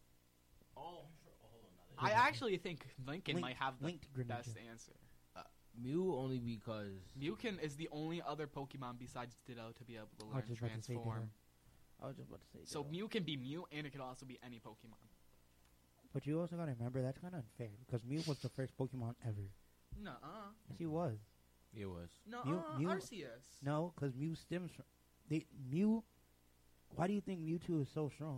Oh, sure. Oh, hold on. I actually think Lincoln Link- might have the Linked Greninja. best answer. Uh, Mew only because Mewkin is the only other Pokemon besides Ditto to be able to I was learn just about to say Transform. Ditto. I was just about to say So Ditto. Mew can be Mew, and it can also be any Pokemon. But you also gotta remember that's kind of unfair because Mew was the first Pokemon ever. Nuh-uh. Yes, he was. it was. Nuh-uh, Mew- Mew- Arceus. No, because Mew stems from they Mew. Why do you think Mewtwo is so strong?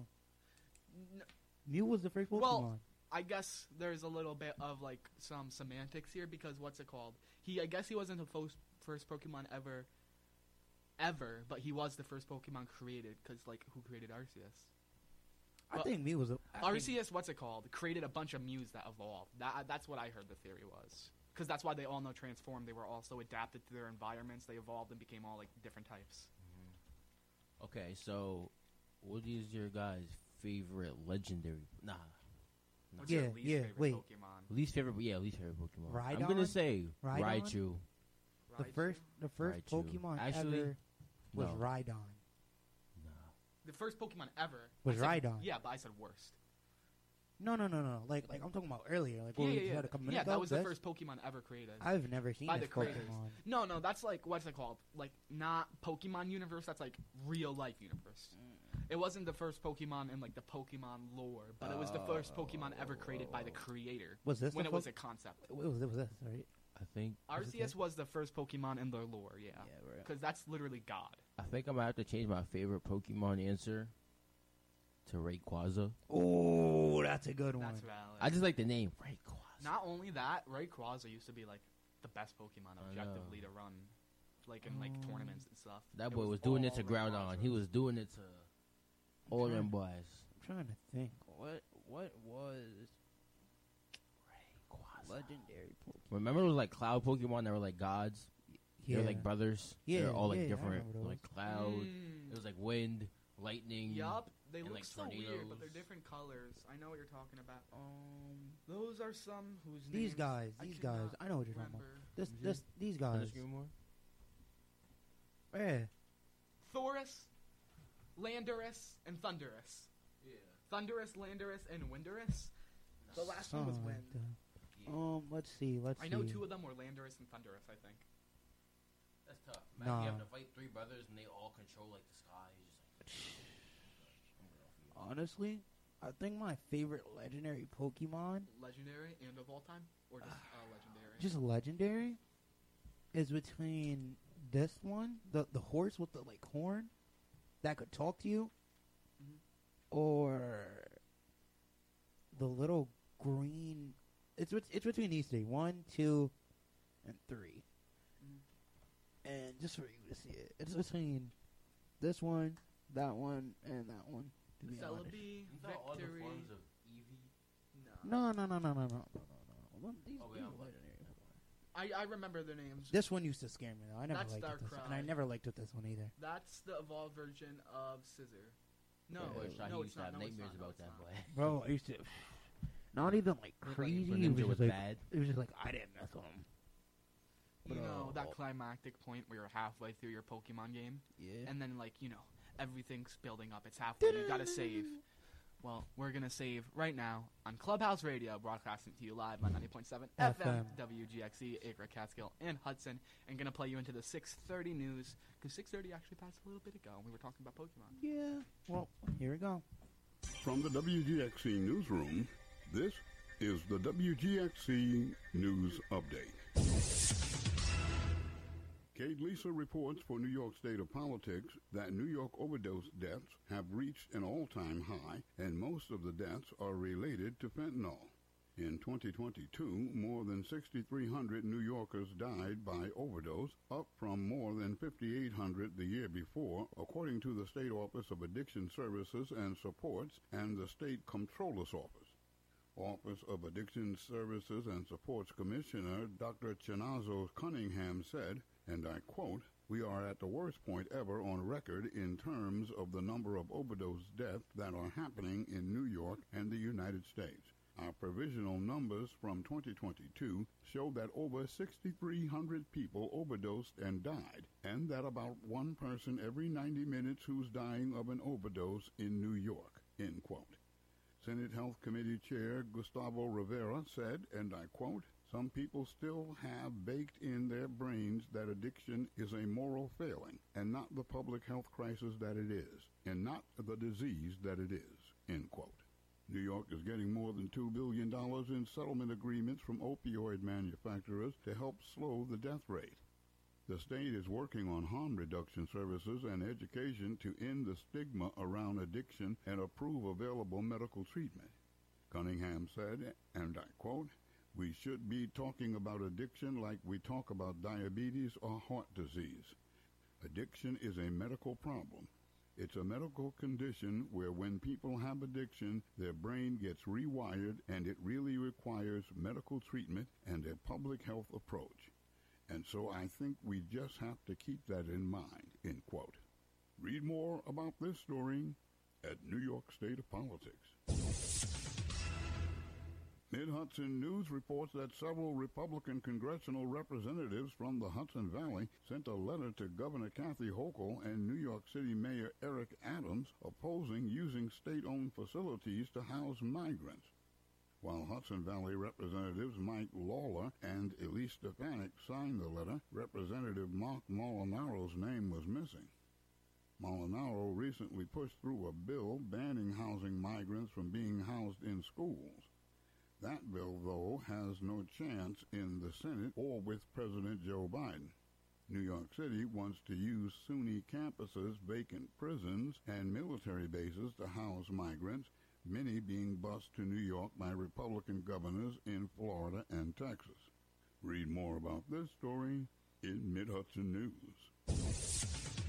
N- Mew was the first Pokemon. Well, I guess there's a little bit of like some semantics here because what's it called? He, I guess he wasn't the first first Pokemon ever, ever, but he was the first Pokemon created because like who created Arceus? I Well, think Mew was a I think- Arceus, what's it called? Created a bunch of Mews that evolved. That that's what I heard the theory was. Because that's why they all know Transform. They were also adapted to their environments. They evolved and became all like different types. Okay, so what is your guys' favorite legendary? Nah. nah. What's Yeah, your least yeah, favorite wait. Pokemon? Least favorite, yeah, least favorite Pokemon. I'm Rhydon? gonna say Rhydon? Raichu. the Raichu? first the first Raichu. Pokemon Actually, ever was no. Rhydon. Nah. The first Pokemon ever Was I said- Rhydon. Yeah, but I said worst. No, no, no, no. Like like I'm talking about earlier. Like what Yeah, we yeah, just yeah. had a couple Yeah, minutes that ago. was the That's- first Pokemon ever created. I've never seen by this the creators. Pokemon. No, no, that's like what's it called? Like not Pokemon universe. That's like real life universe. It wasn't the first Pokemon in like the Pokemon lore, but it was the first Pokemon ever created by the creator. Was this when the it was Poke- a concept? It was, it was this, right? I think Was it Arceus was the first Pokemon in their lore, yeah, Yeah, right. because that's literally God. I think I'm gonna have to change my favorite Pokemon answer to Rayquaza. Oh, that's a good one. That's valid. I just like the name Rayquaza. Not only that, Rayquaza used to be like the best Pokemon I objectively know. to run, like in like Um, tournaments and stuff. That It boy was, doing it to all Groudon. Rayquaza. He was doing it to all trying- them boys. I'm trying to think. What what was Rayquaza. legendary Pokemon? Remember, it was like Cloud Pokemon that were like gods. They Yeah. were like brothers. Yeah, They're all like yeah, I different. remember those. Like Cloud. Mm. It was like Wind. lightning. Yup, they and, look like, so weird, tornadoes. but they're different colors. I know what you're talking about. Um, those are some whose These names guys, I these guys, cannot I know what you're talking about. remember. This, Mhm. this, these Can I guys. scream more? Yeah. Thorus, Landorus, and Thunderous. Yeah. Thunderous, Landorus, and Windorous. The last one was Something Wind. like that. Um, let's see, let's I know see. two of them were Landorus and Thunderous, I think. That's tough. Imagine Nah. you having to fight three brothers and they all control like the sky. It's just like, Honestly, I think my favorite legendary Pokemon, Legendary and of all time? Or just uh, legendary? just legendary, is between this one, the the horse with the like horn that could talk to you, Mhm. or the little green. It's bet- it's between these three, one, two, and three. Mhm. And just for you to see it, it's between this one, that one, and that one. To be honest. Celebi, you thought all the Victory. forms of Eevee. No. No, no, no, no, no, no, no, no, no. One- These, Oh, these yeah, are what? legendary. I, I remember their names. This one used to scare me though. I never That's liked it this Darkrai. and I never liked it this one either. That's the evolved version of Scissor. No, I wish I no, used it's to not. have No, it's nightmares not. No, about it's that not. boy. Bro, I used to. Not even like Like, crazy. for it Ninja was was just like bad. it was just like I didn't mess with him. You But, know, uh, that climactic point where you're halfway through your Pokemon game, Yeah. and then, like, you know, everything's building up. It's halfway. You gotta save. Well, we're gonna save right now on Clubhouse Radio, broadcasting to you live on ninety point seven F M, F M. W G X E, Acre, Catskill, and Hudson, and gonna play you into the six thirty news, because six thirty actually passed a little bit ago, and we were talking about Pokemon. Yeah. Well, here we go. From the W G X C newsroom, this is the W G X C News Update. Kate Lisa reports for New York State of Politics that New York overdose deaths have reached an all-time high, and most of the deaths are related to fentanyl. In twenty twenty-two, more than six thousand three hundred New Yorkers died by overdose, up from more than five thousand eight hundred the year before, according to the State Office of Addiction Services and Supports and the State Comptroller's Office. Office of Addiction Services and Supports Commissioner Doctor Chinazo Cunningham said, and I quote, "We are at the worst point ever on record in terms of the number of overdose deaths that are happening in New York and the United States. Our provisional numbers from twenty twenty-two show that over six thousand three hundred people overdosed and died, and that about one person every ninety minutes who's dying of an overdose in New York," end quote. Senate Health Committee Chair Gustavo Rivera said, and I quote, "Some people still have baked in their brains that addiction is a moral failing and not the public health crisis that it is, and not the disease that it is," end quote. New York is getting more than two billion dollars in settlement agreements from opioid manufacturers to help slow the death rate. The state is working on harm reduction services and education to end the stigma around addiction and approve available medical treatment. Cunningham said, and I quote, "We should be talking about addiction like we talk about diabetes or heart disease. Addiction is a medical problem. It's a medical condition where when people have addiction, their brain gets rewired and it really requires medical treatment and a public health approach. And so I think we just have to keep that in mind," end quote. Read more about this story at New York State of Politics. Mid-Hudson News reports that several Republican congressional representatives from the Hudson Valley sent a letter to Governor Kathy Hochul and New York City Mayor Eric Adams opposing using state-owned facilities to house migrants. While Hudson Valley Representatives Mike Lawler and Elise Stefanik signed the letter, Representative Mark Molinaro's name was missing. Molinaro recently pushed through a bill banning housing migrants from being housed in schools. That bill, though, has no chance in the Senate or with President Joe Biden. New York City wants to use SUNY campuses, vacant prisons, and military bases to house migrants, many being bused to New York by Republican governors in Florida and Texas. Read more about this story in Mid-Hudson News.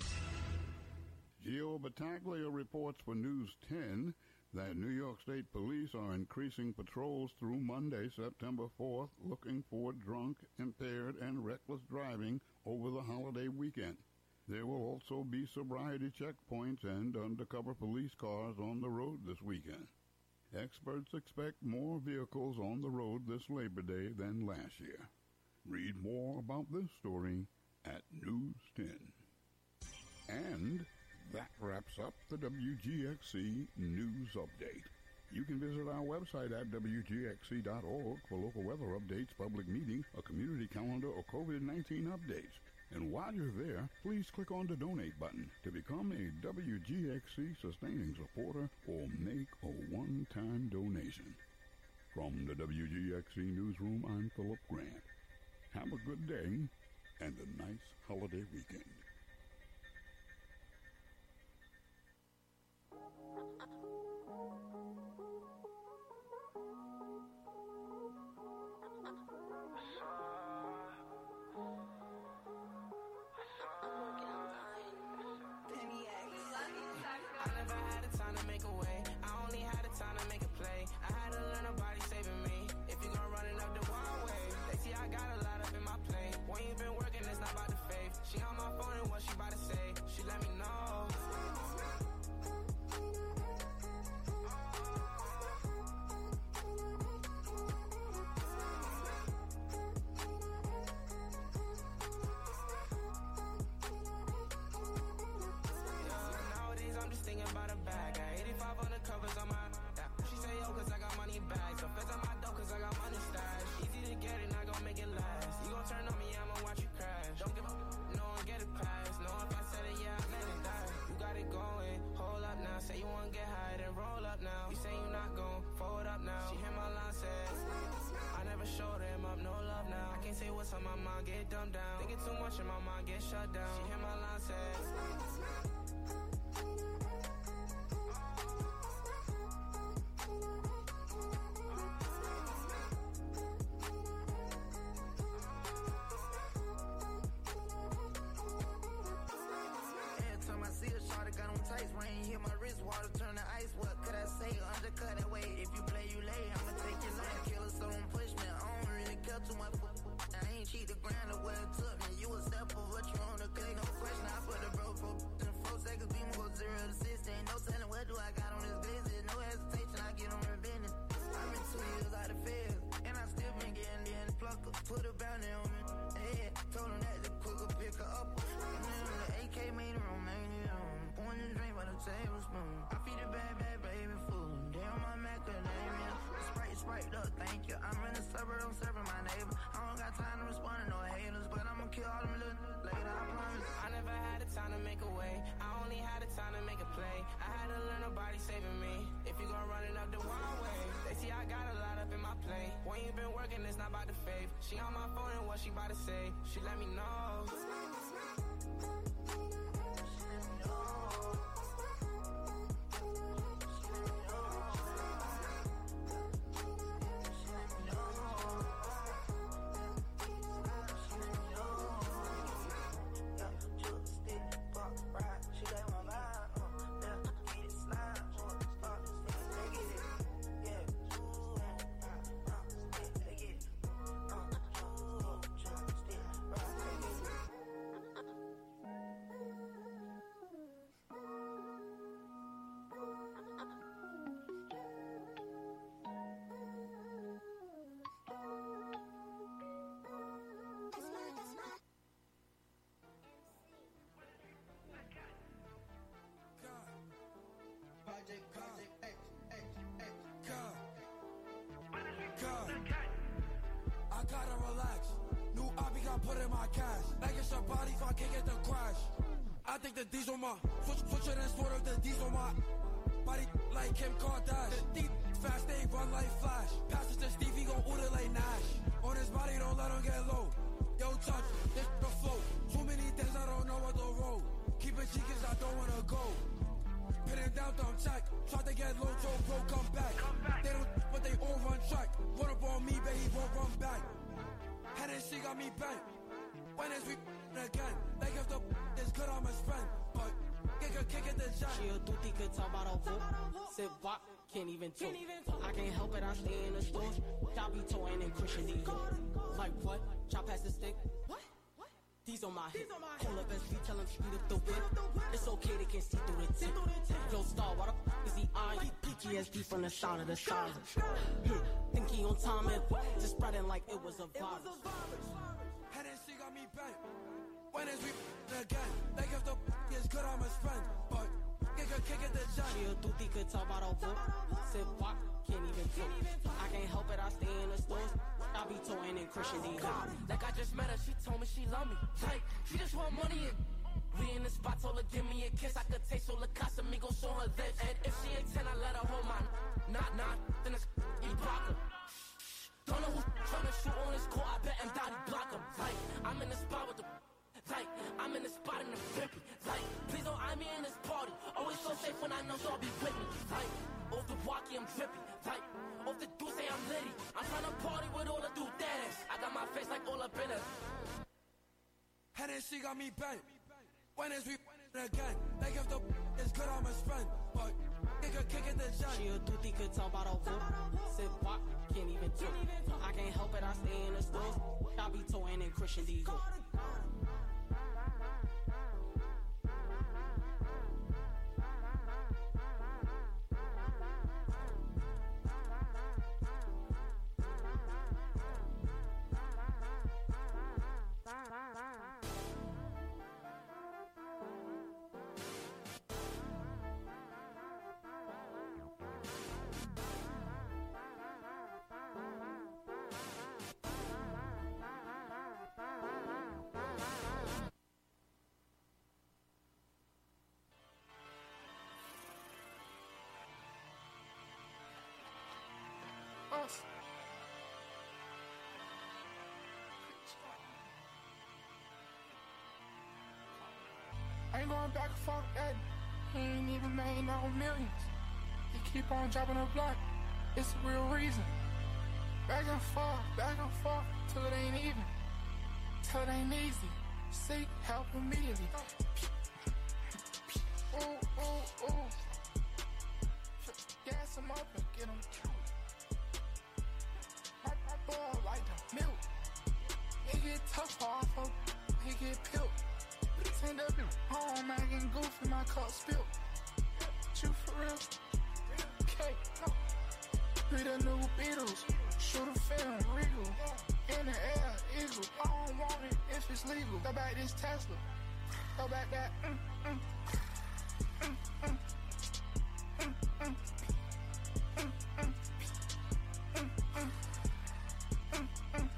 Gio Battaglia reports for News ten that New York State Police are increasing patrols through Monday, September fourth, looking for drunk, impaired, and reckless driving over the holiday weekend. There will also be sobriety checkpoints and undercover police cars on the road this weekend. Experts expect more vehicles on the road this Labor Day than last year. Read more about this story at News ten. And that wraps up the W G X C News Update. You can visit our website at W G X C dot org for local weather updates, public meetings, a community calendar, or COVID nineteen updates. And while you're there, please click on the donate button to become a W G X C sustaining supporter or make a one-time donation. From the W G X C Newsroom, I'm Philip Grant. Have a good day and a nice holiday weekend. She on my phone and what she about to say, she let me know. I gotta relax. New Abby got put in my cash. Like it's a body if I can't get the crash. I think the D's on my switch, switch it and sort of the D's on my body like Kim Kardashian. The deep fast, they run like Flash. Passes to Stevie, gon' order like Nash. On his body, don't let him get low. Yo, touch, this the flow. Too many things I don't know what the road. Keep it G cause I don't wanna go. Pin him down, don't check. Try to get low, so bro, come back. They don't, but they all run track. Run up on me, baby, won't run back. Hennessy got me bent. When is we again? Like if the is good, I'ma spend. But kick a kick at the jack. She a duty could talk about a vote. Sit back, can't even talk. I can't help it, I stay in the store. I be toying and Christian Dior. Like what? Chop past the stick. What? D's on my hip. Pull up S V, tell him speed up the whip. It's okay, they can't see through the tip. Yo, Star, why the f is he eyeing? P T S D from the sound of the siren. Hmm. Think he on time and just spreading like it was a virus. Hennessy got me bent. When is we again? Like if the is good, I'm a spend. But kick a kick at the jump. She a duty could talk about a book. Sit walk, can't even talk. I can't help it, I stay in the stores. I be toting in Christian D. Like I just met her, she told me she love me. Like, she just want money and we in the spot, told her give me a kiss. I could taste all the Casamigos show her lips. And if she a ten, I let her hold my not not. Then it's Ibaka. Don't know who's trying to shoot on his court. I bet him Dottie block him. Like, I'm in the spot with the like, I'm in the spot in the fifty. Like, please don't eye me in this party. Always so safe when I know y'all be with me. Like, off the walkie, I'm drippy. Like, off the do say I'm litty. I'm trying to party with all the do that. I got my face like all up in it. Hennessy got me bent. When is we again? Like if the is good, I'm a spend. But kick a kick at the jump. She a duty could talk about a whoop. Sit walk, can't even talk. I can't help it, I stay in the stores. I be toting in Christian D. I ain't going back and forth with that. He ain't even made no millions. He keep on dropping a block. It's the real reason. Back and forth, back and forth, till it ain't even. Till it ain't easy. Seek help immediately. Ooh, ooh, ooh. Gas him up and get him killed. My, my boy like the milk. He get tough off of, he get peeled. Pretend up home, acting goofy, my cup spilled. You for real? Okay, no. Be the new Beatles, shoot a film, regal. In the air, eagle. I don't want it if it's legal. Go back this Tesla. Go back that. Mm, mm. Mm, mm. Mm, mm. Mm, mm. Mm, mm. Mm, mm.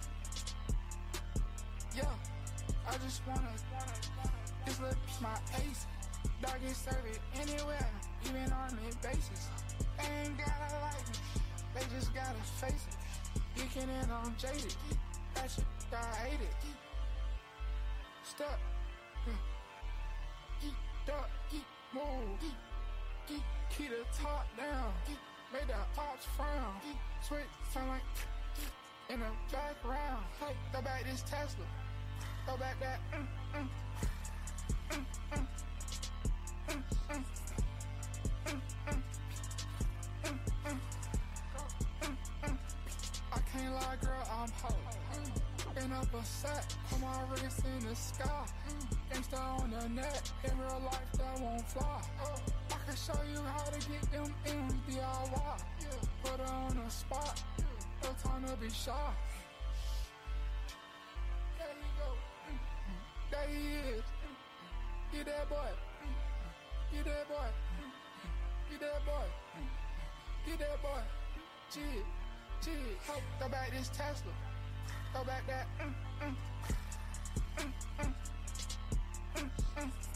Yeah, I just wanna, wanna, wanna just let my ace. Dog get served anywhere, even on the basis. They ain't gotta like me, they just gotta face it. Geeking in on jaded, that shit I hate it. Step, geek, duck, geek, move, geek, geek, keep the top down, geek, make the ops frown, geek, switch, sound like in the background. Hey, go back this Tesla, go back that. Mm, mm, mm, mm, mm, mm, mm, mm, mm, mm, mm, mm. I can't lie, girl, I'm hot. Been up a set, put my wrist in the sky. Gangsta on the net, in real life that won't fly. I can show you how to get them M's D I Y. Put her on the spot, no time to be shy. There you go, there he is. Get that boy, get that boy, get that boy, get that boy. G, G, go back this Tesla. Go back that. Mm, mm, mm, mm, mm, mm.